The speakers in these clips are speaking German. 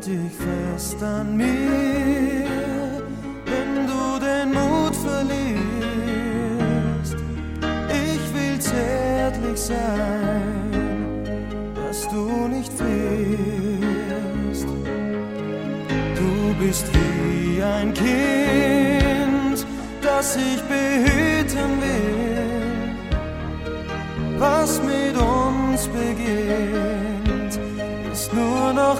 dich fest an mir, wenn du den Mut verlierst. Ich will zärtlich sein, dass du nicht frierst. Du bist wie ein Kind, das ich behüten will. Was mit uns beginnt, ist nur noch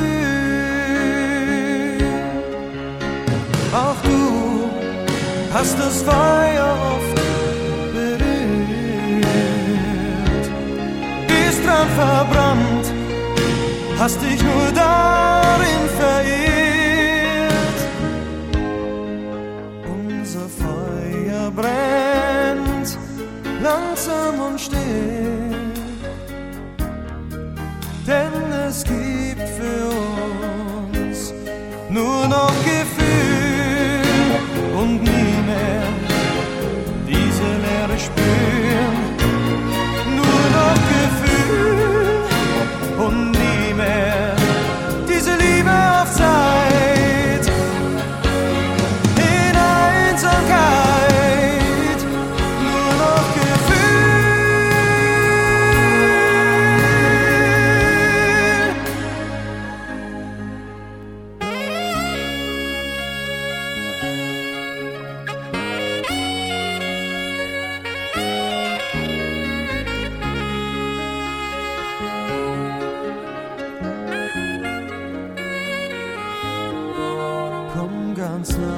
Gefühl. Auch du hast das Feuer oft berührt, bist dran verbrannt, hast dich nur darin verirrt. Unser Feuer brennt langsam und still, denn es gibt für uns nur noch Gefühl und nie mehr diese Leere spüren. Nur noch Gefühl und nie mehr diese Liebe auf Zeit. In Einsamkeit nur noch Komm ganz nah